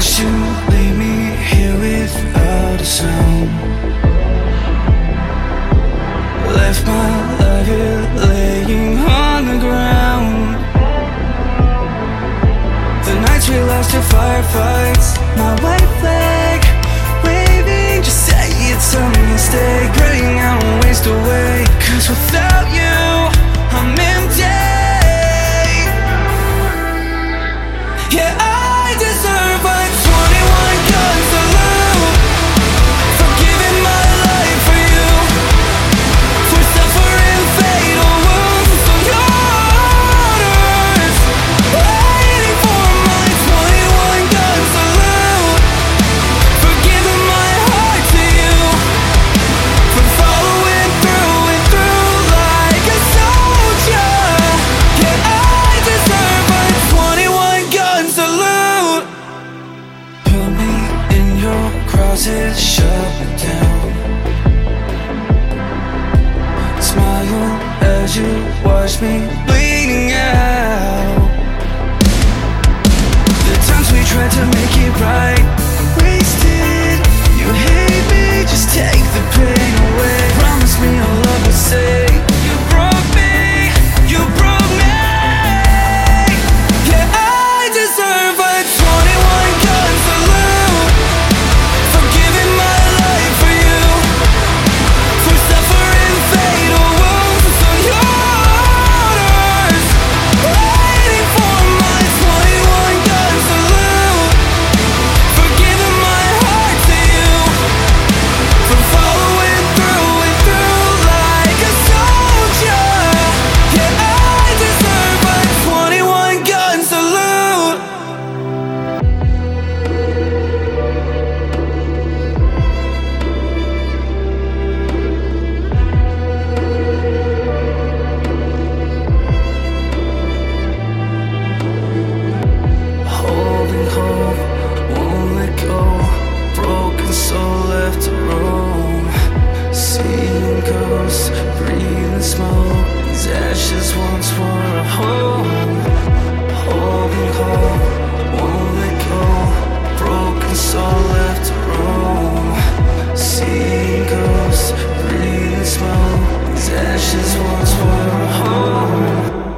watched you leave me here without a sound. Left my life here laying on the ground. The nights we lost to firefights, my white flag waving, just say it's a mistake. Praying I don't waste away, 'cause without you I'm empty. Yeah, I deserve a 21 gun salute for giving my life for you, for suffering fatal wounds on yours. Waiting for my 21 gun salute, for giving my heart to you, for following through and through like a soldier. Yeah, I deserve a 21 gun salute. Put me in your crosses, shut me down. Smile as you watch me bleeding out. The times we tried to make it right, wasted. You hate me, just take the pain away. Promise me your love will say you broke me, you broke me. Yeah, I deserve a 21 gun salute for giving my life for you, for suffering fatal wounds on yours. Waiting for my 21 gun salute, for giving my heart to you, for following through and through like a soldier. Yeah, I deserve a 21 gun salute. Holding hope, won't let go. Broken soul left to roam. Seeing ghosts, breathing smoke. These ashes once were a home. Holding hope, won't let go. Broken soul left to roam. Seeing ghosts, breathing smoke. These ashes once were a home.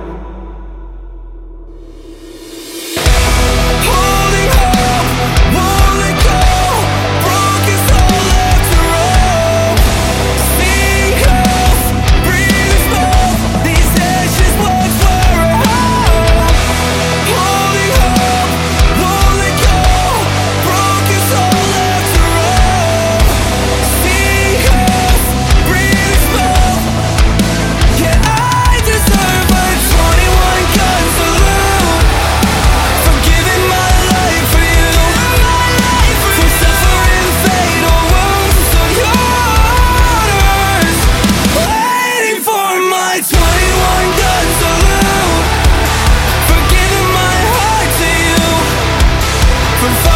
Holding hope, won't let go. Broken soul left to roam. Seeing ghosts, breathing smoke. These ashes once were a home. Holding hope, won't let go. Broken soul left to roam. Seeing ghosts, breathing smoke. Yeah, I deserve a 21 gun salute for giving my life for you, for suffering fatal wounds on yours. Waiting for my 21 gun salute, for giving my heart to you, for